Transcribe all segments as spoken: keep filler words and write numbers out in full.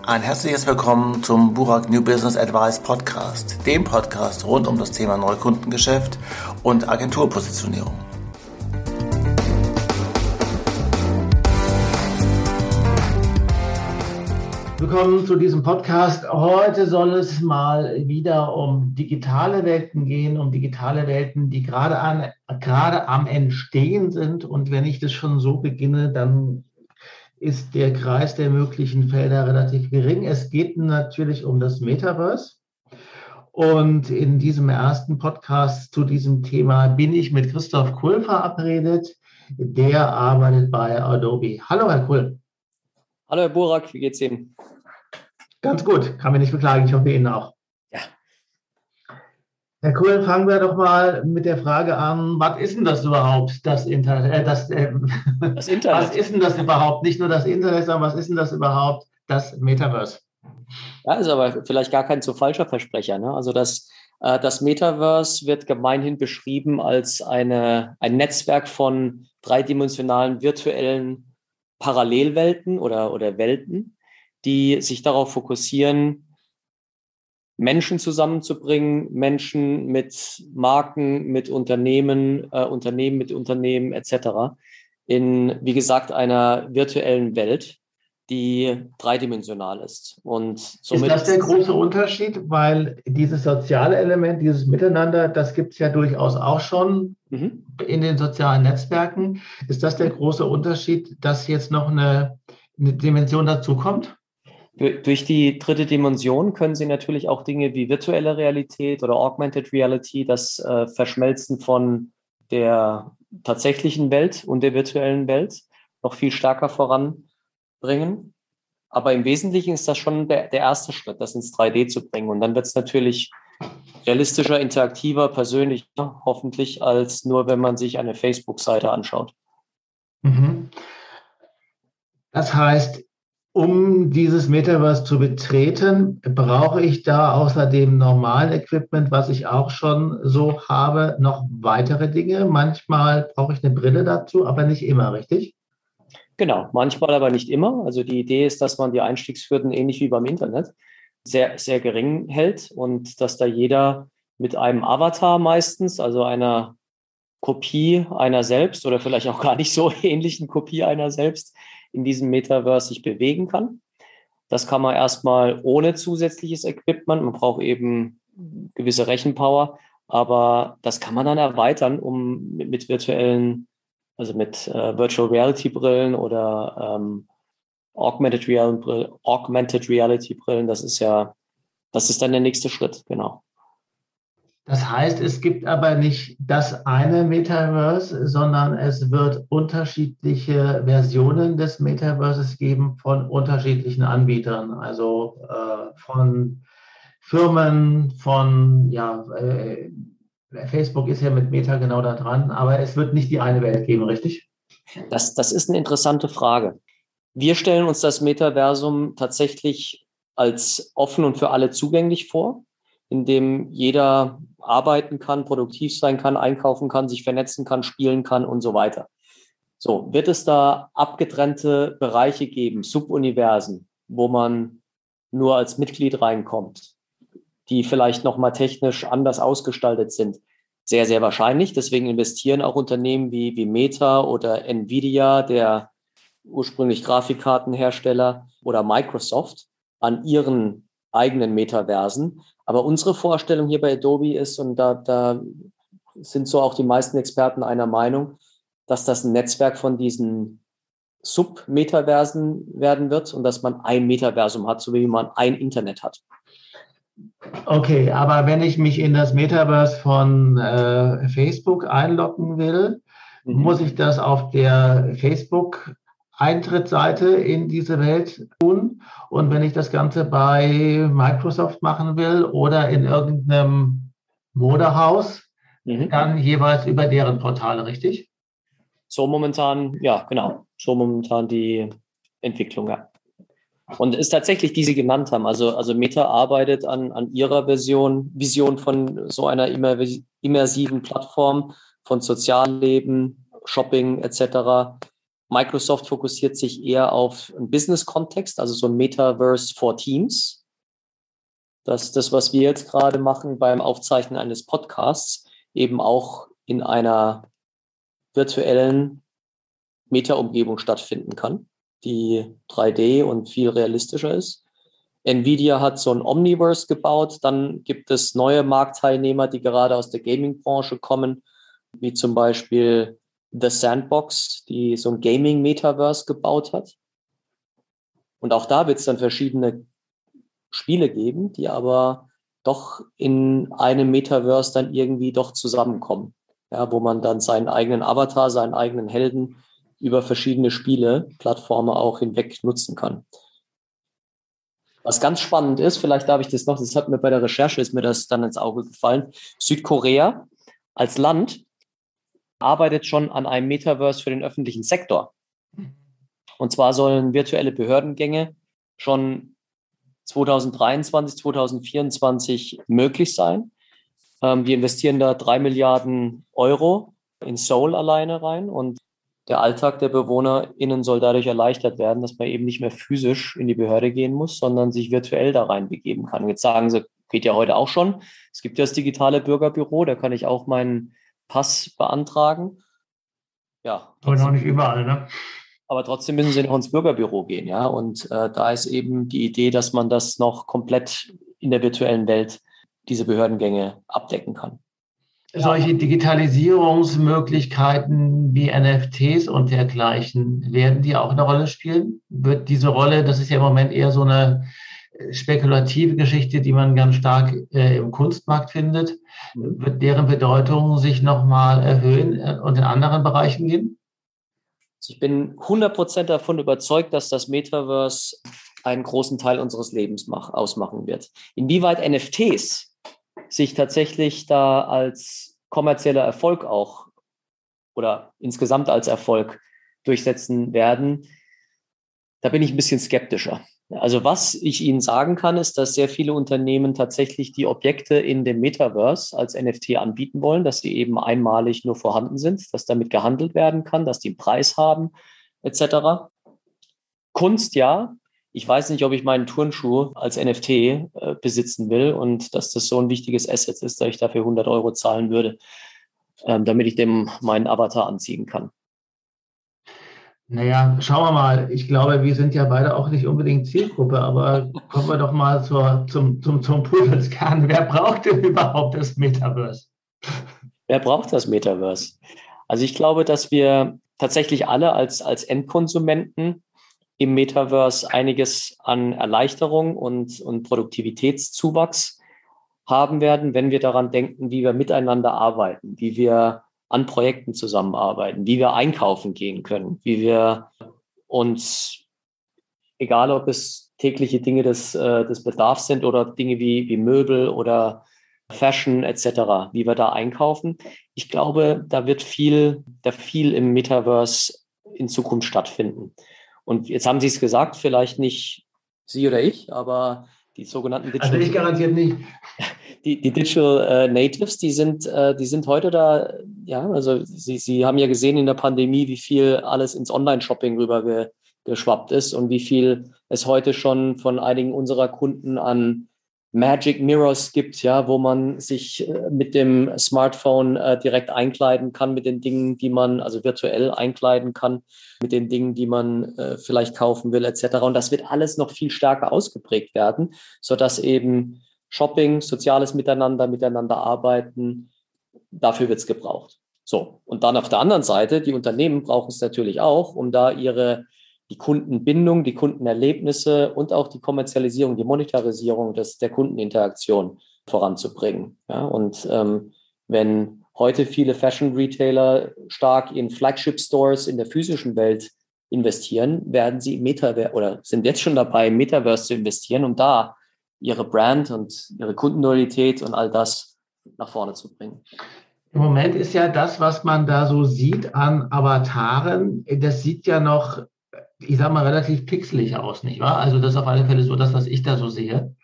Ein herzliches Willkommen zum Burak New Business Advice Podcast, dem Podcast rund um das Thema Neukundengeschäft und Agenturpositionierung. Willkommen zu diesem Podcast. Heute soll es mal wieder um digitale Welten gehen, um digitale Welten, die gerade, an, gerade am Entstehen sind. Und wenn ich das schon so beginne, dann ist der Kreis der möglichen Felder relativ gering. Es geht natürlich um das Metaverse. Und in diesem ersten Podcast zu diesem Thema bin ich mit Christoph Kull verabredet. Der arbeitet bei Adobe. Hallo, Herr Kull. Hallo, Herr Burak, wie geht's Ihnen? Ganz gut, kann mich nicht beklagen. Ich hoffe Ihnen auch. Ja. Herr Kuhl, fangen wir doch mal mit der Frage an, was ist denn das überhaupt, das Internet? Äh, das, äh, das Internet. Was ist denn das überhaupt? Nicht nur das Internet, sondern was ist denn das überhaupt, das Metaverse? Ja, ist aber vielleicht gar kein so falscher Versprecher. Ne? Also das, äh, das Metaverse wird gemeinhin beschrieben als eine, ein Netzwerk von dreidimensionalen virtuellen Parallelwelten oder, oder Welten, die sich darauf fokussieren, Menschen zusammenzubringen, Menschen mit Marken, mit Unternehmen, äh, Unternehmen mit Unternehmen et cetera in, wie gesagt, einer virtuellen Welt, die dreidimensional ist. Und somit ist das der große Unterschied? Weil dieses soziale Element, dieses Miteinander, das gibt es ja durchaus auch schon mhm. in den sozialen Netzwerken. Ist das der große Unterschied, dass jetzt noch eine, eine Dimension dazu kommt? Durch die dritte Dimension können Sie natürlich auch Dinge wie virtuelle Realität oder Augmented Reality, das äh, Verschmelzen von der tatsächlichen Welt und der virtuellen Welt noch viel stärker voranbringen. Aber im Wesentlichen ist das schon der, der erste Schritt, das ins drei D zu bringen. Und dann wird es natürlich realistischer, interaktiver, persönlicher, hoffentlich, als nur, wenn man sich eine Facebook-Seite anschaut. Mhm. Das heißt, um dieses Metaverse zu betreten, brauche ich da außer dem normalen Equipment, was ich auch schon so habe, noch weitere Dinge. Manchmal brauche ich eine Brille dazu, aber nicht immer, richtig? Genau, manchmal aber nicht immer. Also die Idee ist, dass man die Einstiegshürden ähnlich wie beim Internet sehr, sehr gering hält und dass da jeder mit einem Avatar meistens, also einer Kopie einer selbst oder vielleicht auch gar nicht so ähnlichen Kopie einer selbst, in diesem Metaverse sich bewegen kann. Das kann man erstmal ohne zusätzliches Equipment. Man braucht eben gewisse Rechenpower, aber das kann man dann erweitern, um mit, mit virtuellen, also mit äh, Virtual Reality Brillen oder ähm, Augmented Reality, Augmented Reality Brillen. Das ist ja, das ist dann der nächste Schritt, genau. Das heißt, es gibt aber nicht das eine Metaverse, sondern es wird unterschiedliche Versionen des Metaverses geben von unterschiedlichen Anbietern, also äh, von Firmen, von, ja, äh, Facebook ist ja mit Meta genau da dran, aber es wird nicht die eine Welt geben, richtig? Das, das ist eine interessante Frage. Wir stellen uns das Metaversum tatsächlich als offen und für alle zugänglich vor, in dem jeder arbeiten kann, produktiv sein kann, einkaufen kann, sich vernetzen kann, spielen kann und so weiter. So, wird es da abgetrennte Bereiche geben, Subuniversen, wo man nur als Mitglied reinkommt, die vielleicht nochmal technisch anders ausgestaltet sind? Sehr, sehr wahrscheinlich. Deswegen investieren auch Unternehmen wie, wie Meta oder Nvidia, der ursprünglich Grafikkartenhersteller, oder Microsoft an ihren eigenen Metaversen. Aber unsere Vorstellung hier bei Adobe ist, und da, da sind so auch die meisten Experten einer Meinung, dass das ein Netzwerk von diesen Sub-Metaversen werden wird und dass man ein Metaversum hat, so wie man ein Internet hat. Okay, aber wenn ich mich in das Metaverse von äh, Facebook einloggen will, mhm. muss ich das auf der Facebook Eintrittsseite in diese Welt tun. Und wenn ich das Ganze bei Microsoft machen will oder in irgendeinem Modehaus, mhm. dann jeweils über deren Portale, richtig? So momentan, ja, genau. So momentan die Entwicklung, ja. Und es ist tatsächlich, die Sie genannt haben. Also, also Meta arbeitet an, an ihrer Version, Vision von so einer immersiven Plattform, von Sozialleben, Shopping et cetera, Microsoft fokussiert sich eher auf einen Business-Kontext, also so ein Metaverse for Teams. Das ist das, was wir jetzt gerade machen beim Aufzeichnen eines Podcasts, eben auch in einer virtuellen Meta-Umgebung stattfinden kann, die drei D und viel realistischer ist. Nvidia hat so ein Omniverse gebaut. Dann gibt es neue Marktteilnehmer, die gerade aus der Gaming-Branche kommen, wie zum Beispiel The Sandbox, die so ein Gaming-Metaverse gebaut hat. Und auch da wird es dann verschiedene Spiele geben, die aber doch in einem Metaverse dann irgendwie doch zusammenkommen. Ja, wo man dann seinen eigenen Avatar, seinen eigenen Helden über verschiedene Spiele, Plattformen auch hinweg nutzen kann. Was ganz spannend ist, vielleicht darf ich das noch, das hat mir bei der Recherche, ist mir das dann ins Auge gefallen, Südkorea als Land arbeitet schon an einem Metaverse für den öffentlichen Sektor. Und zwar sollen virtuelle Behördengänge schon zwanzig dreiundzwanzig, zwanzig vierundzwanzig möglich sein. Ähm, wir investieren da drei Milliarden Euro in Seoul alleine rein und der Alltag der BewohnerInnen soll dadurch erleichtert werden, dass man eben nicht mehr physisch in die Behörde gehen muss, sondern sich virtuell da rein begeben kann. Jetzt sagen sie, geht ja heute auch schon. Es gibt ja das digitale Bürgerbüro, da kann ich auch meinen Pass beantragen. Ja. Aber noch nicht überall, ne? Aber trotzdem müssen sie noch ins Bürgerbüro gehen, ja. Und äh, da ist eben die Idee, dass man das noch komplett in der virtuellen Welt, diese Behördengänge abdecken kann. Solche Digitalisierungsmöglichkeiten wie N F Ts und dergleichen, werden die auch eine Rolle spielen? Wird diese Rolle, das ist ja im Moment eher so eine spekulative Geschichte, die man ganz stark äh, im Kunstmarkt findet, wird deren Bedeutung sich nochmal erhöhen und in anderen Bereichen gehen? Ich bin hundert Prozent davon überzeugt, dass das Metaverse einen großen Teil unseres Lebens mach, ausmachen wird. Inwieweit N F Ts sich tatsächlich da als kommerzieller Erfolg auch oder insgesamt als Erfolg durchsetzen werden, da bin ich ein bisschen skeptischer. Also was ich Ihnen sagen kann, ist, dass sehr viele Unternehmen tatsächlich die Objekte in dem Metaverse als N F T anbieten wollen, dass sie eben einmalig nur vorhanden sind, dass damit gehandelt werden kann, dass die einen Preis haben, et cetera. Kunst ja. Ich weiß nicht, ob ich meinen Turnschuh als N F T äh, besitzen will und dass das so ein wichtiges Asset ist, dass ich dafür hundert Euro zahlen würde, ähm, damit ich dem meinen Avatar anziehen kann. Naja, schauen wir mal. Ich glaube, wir sind ja beide auch nicht unbedingt Zielgruppe, aber kommen wir doch mal zur, zum, zum, zum Pudelskern. Wer braucht denn überhaupt das Metaverse? Wer braucht das Metaverse? Also ich glaube, dass wir tatsächlich alle als, als Endkonsumenten im Metaverse einiges an Erleichterung und, und Produktivitätszuwachs haben werden, wenn wir daran denken, wie wir miteinander arbeiten, wie wir an Projekten zusammenarbeiten, wie wir einkaufen gehen können, wie wir uns, egal ob es tägliche Dinge des, äh, des Bedarfs sind oder Dinge wie, wie Möbel oder Fashion et cetera, wie wir da einkaufen. Ich glaube, da wird viel, da viel im Metaverse in Zukunft stattfinden. Und jetzt haben Sie es gesagt, vielleicht nicht Sie oder ich, aber die sogenannten Digital... Also ich garantiert nicht. Die, die Digital äh, Natives, die sind, äh, die sind heute da, ja, also Sie, Sie haben ja gesehen in der Pandemie, wie viel alles ins Online-Shopping rüber ge, geschwappt ist und wie viel es heute schon von einigen unserer Kunden an Magic Mirrors gibt, ja, wo man sich äh, mit dem Smartphone äh, direkt einkleiden kann mit den Dingen, die man, also virtuell einkleiden kann, mit den Dingen, die man äh, vielleicht kaufen will, et cetera. Und das wird alles noch viel stärker ausgeprägt werden, sodass eben Shopping, soziales Miteinander, miteinander arbeiten, dafür wird es gebraucht. So, und dann auf der anderen Seite, die Unternehmen brauchen es natürlich auch, um da ihre die Kundenbindung, die Kundenerlebnisse und auch die Kommerzialisierung, die Monetarisierung des, der Kundeninteraktion voranzubringen. Ja, und ähm, wenn heute viele Fashion-Retailer stark in Flagship-Stores in der physischen Welt investieren, werden sie im Metaverse oder sind jetzt schon dabei, im Metaverse zu investieren, um da ihre Brand und ihre Kundenloyalität und all das nach vorne zu bringen. Im Moment ist ja das, was man da so sieht an Avataren, das sieht ja noch, ich sag mal, relativ pixelig aus, nicht wahr? Also das ist auf alle Fälle so das, was ich da so sehe.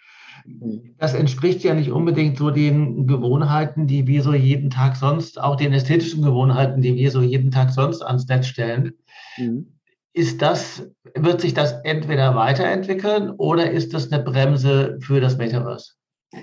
Das entspricht ja nicht unbedingt so den Gewohnheiten, die wir so jeden Tag sonst, auch den ästhetischen Gewohnheiten, die wir so jeden Tag sonst ans Netz stellen. Mhm. Ist das, wird sich das entweder weiterentwickeln oder ist das eine Bremse für das Metaverse?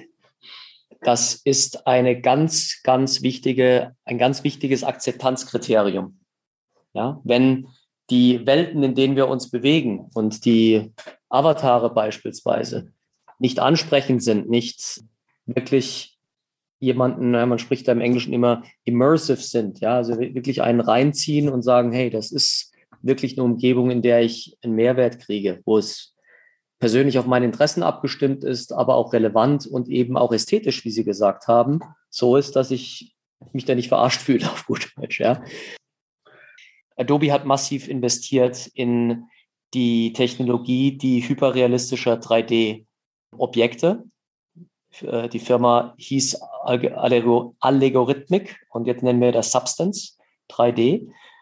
Das ist eine ganz, ganz wichtige, ein ganz wichtiges Akzeptanzkriterium. Ja, wenn die Welten, in denen wir uns bewegen und die Avatare beispielsweise nicht ansprechend sind, nicht wirklich jemanden, man spricht da im Englischen immer immersive sind, ja, also wirklich einen reinziehen und sagen, hey, das ist wirklich eine Umgebung, in der ich einen Mehrwert kriege, wo es persönlich auf meine Interessen abgestimmt ist, aber auch relevant und eben auch ästhetisch, wie Sie gesagt haben, so ist, dass ich mich da nicht verarscht fühle, auf gut Deutsch, ja. Adobe hat massiv investiert in die Technologie, die hyperrealistischer drei D-Objekte. Die Firma hieß Allegorithmic und jetzt nennen wir das Substance drei D.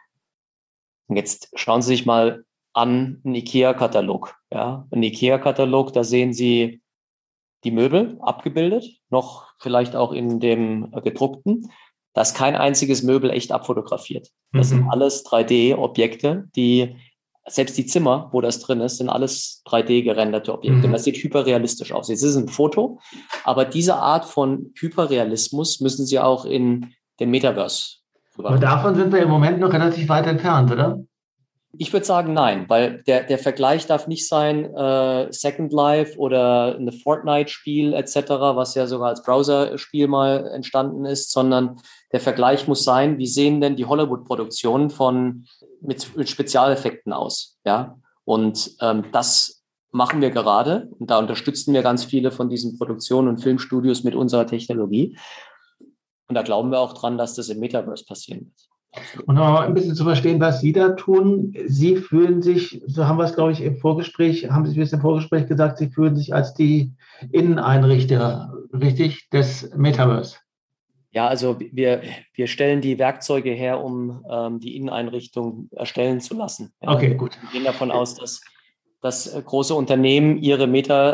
Und jetzt schauen Sie sich mal an einen IKEA-Katalog. Ja, ein IKEA-Katalog, da sehen Sie die Möbel abgebildet, noch vielleicht auch in dem gedruckten. Da ist kein einziges Möbel echt abfotografiert. Das mhm. sind alles drei D-Objekte, die, selbst die Zimmer, wo das drin ist, sind alles drei D-gerenderte Objekte. Mhm. Und das sieht hyperrealistisch aus. Jetzt ist es ein Foto, aber diese Art von Hyperrealismus müssen Sie auch in den Metaverse rüberbringen. Aber davon sind wir im Moment noch relativ weit entfernt, oder? Ich würde sagen, nein, weil der, der Vergleich darf nicht sein, äh, Second Life oder ein Fortnite-Spiel et cetera, was ja sogar als Browser-Spiel mal entstanden ist, sondern der Vergleich muss sein, wie sehen denn die Hollywood-Produktionen von mit, mit Spezialeffekten aus, ja? Und ähm, das machen wir gerade und da unterstützen wir ganz viele von diesen Produktionen und Filmstudios mit unserer Technologie. Und da glauben wir auch dran, dass das im Metaverse passieren wird. Und noch ein bisschen zu verstehen, was Sie da tun. Sie fühlen sich, so haben wir es, glaube ich, im Vorgespräch, haben Sie es im Vorgespräch gesagt, Sie fühlen sich als die Inneneinrichter, richtig, des Metaverse. Ja, also wir, wir stellen die Werkzeuge her, um ähm, die Inneneinrichtung erstellen zu lassen. Ja. Okay, gut. Wir gehen davon aus, dass, dass große Unternehmen ihre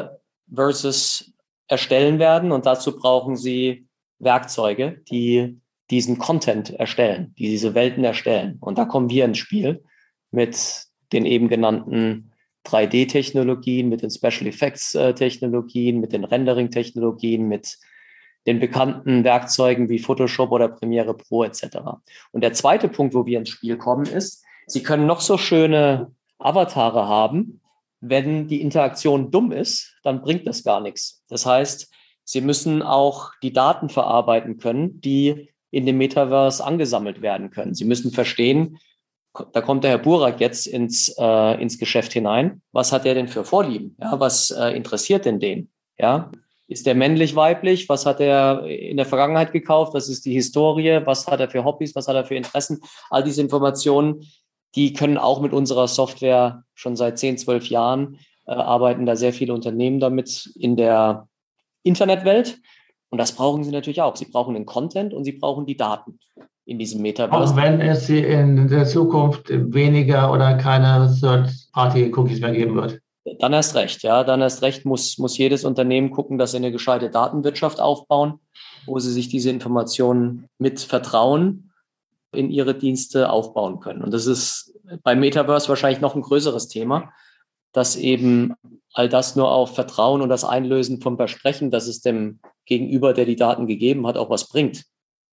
Metaverses erstellen werden und dazu brauchen sie Werkzeuge, die diesen Content erstellen, die diese Welten erstellen. Und da kommen wir ins Spiel mit den eben genannten drei D-Technologien, mit den Special Effects-Technologien, mit den Rendering-Technologien, mit den bekannten Werkzeugen wie Photoshop oder Premiere Pro et cetera. Und der zweite Punkt, wo wir ins Spiel kommen, ist, Sie können noch so schöne Avatare haben, wenn die Interaktion dumm ist, dann bringt das gar nichts. Das heißt, Sie müssen auch die Daten verarbeiten können, die in dem Metaverse angesammelt werden können. Sie müssen verstehen, da kommt der Herr Burak jetzt ins, äh, ins Geschäft hinein. Was hat er denn für Vorlieben? Ja, was äh, interessiert denn den? Ja, ist der männlich, weiblich? Was hat er in der Vergangenheit gekauft? Was ist die Historie? Was hat er für Hobbys? Was hat er für Interessen? All diese Informationen, die können auch mit unserer Software schon seit zehn, zwölf Jahren äh, arbeiten da sehr viele Unternehmen damit in der Internetwelt. Und das brauchen sie natürlich auch. Sie brauchen den Content und sie brauchen die Daten in diesem Metaverse. Auch wenn es in der Zukunft weniger oder keine Third-Party-Cookies mehr geben wird. Dann erst recht, ja. Dann erst recht muss, muss jedes Unternehmen gucken, dass sie eine gescheite Datenwirtschaft aufbauen, wo sie sich diese Informationen mit Vertrauen in ihre Dienste aufbauen können. Und das ist beim Metaverse wahrscheinlich noch ein größeres Thema, dass eben all das nur auf Vertrauen und das Einlösen vom Versprechen, dass es dem Gegenüber, der die Daten gegeben hat, auch was bringt.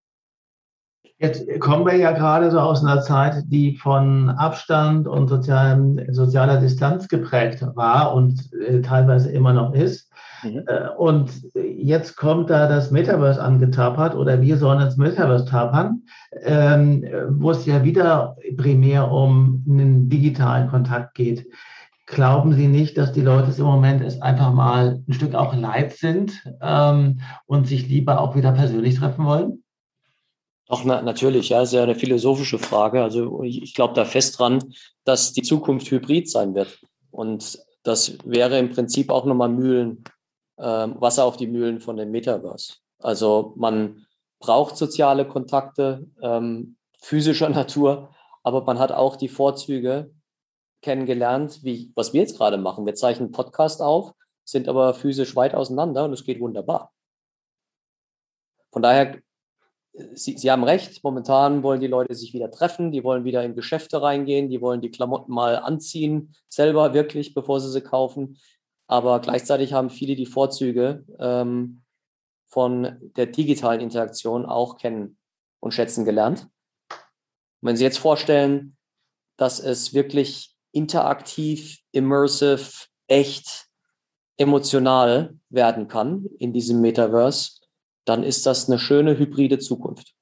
Jetzt kommen wir ja gerade so aus einer Zeit, die von Abstand und sozialen, sozialer Distanz geprägt war und äh, teilweise immer noch ist. Mhm. Äh, und jetzt kommt da das Metaverse angetapert oder wir sollen ins Metaverse tapern, ähm, wo es ja wieder primär um einen digitalen Kontakt geht. Glauben Sie nicht, dass die Leute im Moment es einfach mal ein Stück auch leid sind ähm, und sich lieber auch wieder persönlich treffen wollen? Doch, na, natürlich, ja, ist ja eine philosophische Frage. Also ich, ich glaube da fest dran, dass die Zukunft hybrid sein wird. Und das wäre im Prinzip auch nochmal Mühlen, äh, Wasser auf die Mühlen von dem Metaverse. Also man braucht soziale Kontakte ähm, physischer Natur, aber man hat auch die Vorzüge kennengelernt, wie was wir jetzt gerade machen. Wir zeichnen einen Podcast auf, sind aber physisch weit auseinander und es geht wunderbar. Von daher Sie, Sie haben recht, momentan wollen die Leute sich wieder treffen, die wollen wieder in Geschäfte reingehen, die wollen die Klamotten mal anziehen, selber wirklich, bevor sie sie kaufen. Aber gleichzeitig haben viele die Vorzüge ähm, von der digitalen Interaktion auch kennen und schätzen gelernt. Und wenn Sie jetzt vorstellen, dass es wirklich interaktiv, immersive, echt, emotional werden kann in diesem Metaverse, dann ist das eine schöne hybride Zukunft.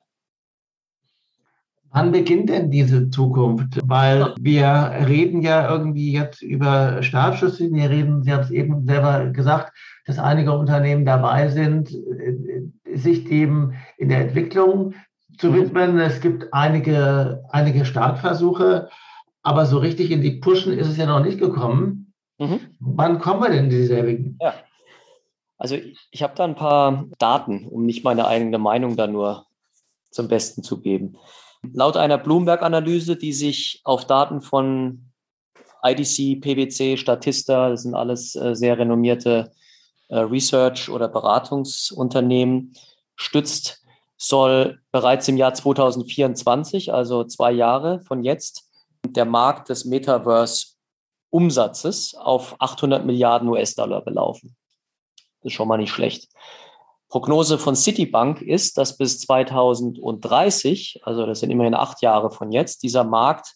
Wann beginnt denn diese Zukunft? Weil wir reden ja irgendwie jetzt über Startschüsse. Wir reden, Sie haben es eben selber gesagt, dass einige Unternehmen dabei sind, sich dem in der Entwicklung zu widmen. Es gibt einige, einige Startversuche, aber so richtig in die Pushen ist es ja noch nicht gekommen. Mhm. Wann kommen wir denn in dieselbigen? Ja. Also ich habe da ein paar Daten, um nicht meine eigene Meinung da nur zum Besten zu geben. Laut einer Bloomberg-Analyse, die sich auf Daten von I D C, P W C, Statista, das sind alles äh, sehr renommierte äh, Research- oder Beratungsunternehmen, stützt, soll bereits im Jahr zwanzig vierundzwanzig, also zwei Jahre von jetzt, der Markt des Metaverse-Umsatzes auf achthundert Milliarden U S-Dollar belaufen. Das ist schon mal nicht schlecht. Prognose von Citibank ist, dass bis zweitausenddreißig, also das sind immerhin acht Jahre von jetzt, dieser Markt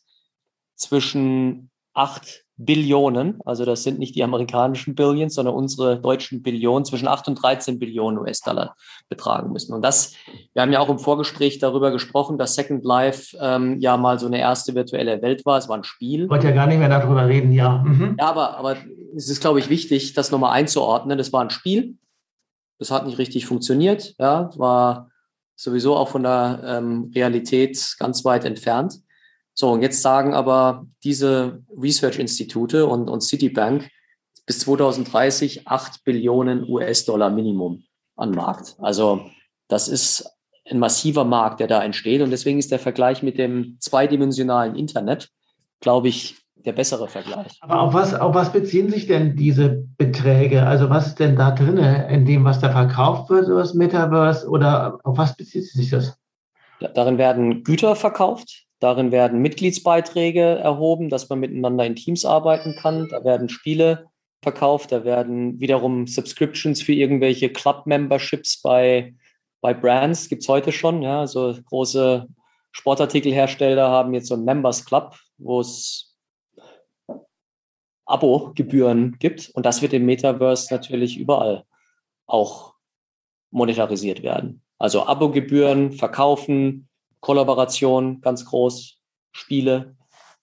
zwischen acht Billionen, also das sind nicht die amerikanischen Billions, sondern unsere deutschen Billionen, zwischen acht und dreizehn Billionen U S-Dollar betragen müssen. Und das, wir haben ja auch im Vorgespräch darüber gesprochen, dass Second Life ähm, ja mal so eine erste virtuelle Welt war. Es war ein Spiel. Ich wollte ja gar nicht mehr darüber reden, ja. Mhm. Ja, aber, aber es ist, glaube ich, wichtig, das nochmal einzuordnen. Das war ein Spiel. Das hat nicht richtig funktioniert. Ja, war sowieso auch von der ähm, Realität ganz weit entfernt. So, und jetzt sagen aber diese Research-Institute und, und Citibank bis zweitausenddreißig acht Billionen U S-Dollar Minimum an Markt. Also das ist ein massiver Markt, der da entsteht. Und deswegen ist der Vergleich mit dem zweidimensionalen Internet, glaube ich, der bessere Vergleich. Aber auf was, auf was beziehen sich denn diese Beträge? Also was ist denn da drin in dem, was da verkauft wird, so das Metaverse? Oder auf was bezieht sich das? Darin werden Güter verkauft. Darin werden Mitgliedsbeiträge erhoben, dass man miteinander in Teams arbeiten kann. Da werden Spiele verkauft. Da werden wiederum Subscriptions für irgendwelche Club-Memberships bei, bei Brands. Gibt es heute schon. Ja, also große Sportartikelhersteller haben jetzt so einen Members Club, wo es Abo-Gebühren gibt. Und das wird im Metaverse natürlich überall auch monetarisiert werden. Also Abo-Gebühren, Verkaufen, Kollaboration, ganz groß, Spiele.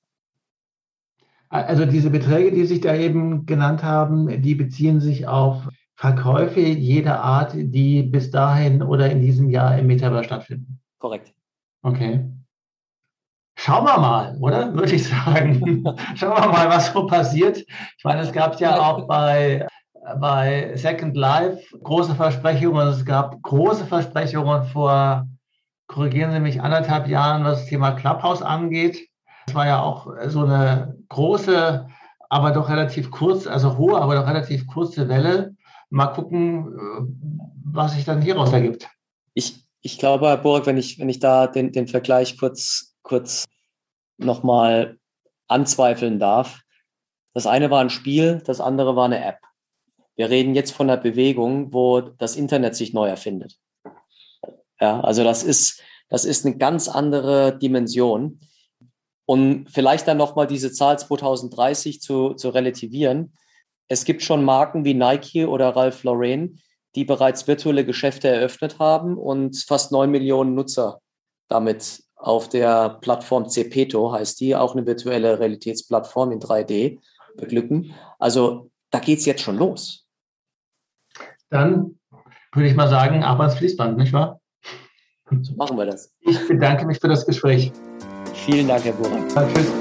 Also diese Beträge, die sich da eben genannt haben, die beziehen sich auf Verkäufe jeder Art, die bis dahin oder in diesem Jahr im Metaverse stattfinden. Korrekt. Okay. Schauen wir mal, oder? Würde ich sagen. Schauen wir mal, was so passiert. Ich meine, es gab ja auch bei, bei Second Life große Versprechungen. Es gab große Versprechungen vor, korrigieren Sie mich, anderthalb Jahren, was das Thema Clubhouse angeht. Das war ja auch so eine große, aber doch relativ kurz, also hohe, aber doch relativ kurze Welle. Mal gucken, was sich dann hieraus ergibt. Ich, ich glaube, Herr Burg, wenn ich, wenn ich da den, den Vergleich kurz, kurz nochmal anzweifeln darf. Das eine war ein Spiel, das andere war eine App. Wir reden jetzt von einer Bewegung, wo das Internet sich neu erfindet. Ja, also das ist, das ist eine ganz andere Dimension. Und vielleicht dann nochmal diese Zahl zweitausenddreißig zu, zu relativieren. Es gibt schon Marken wie Nike oder Ralph Lauren, die bereits virtuelle Geschäfte eröffnet haben und fast neun Millionen Nutzer damit auf der Plattform Zepeto, heißt die, auch eine virtuelle Realitätsplattform in drei D beglücken. Also da geht es jetzt schon los. Dann würde ich mal sagen, ab ans Fließband, nicht wahr? So machen wir das. Ich bedanke mich für das Gespräch. Vielen Dank, Herr Burak. Ja, tschüss.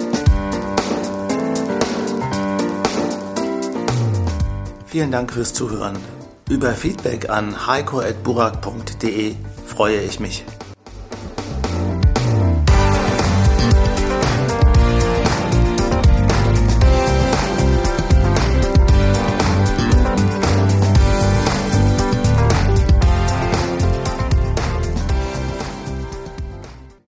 Vielen Dank fürs Zuhören. Über Feedback an heiko at burak punkt de freue ich mich.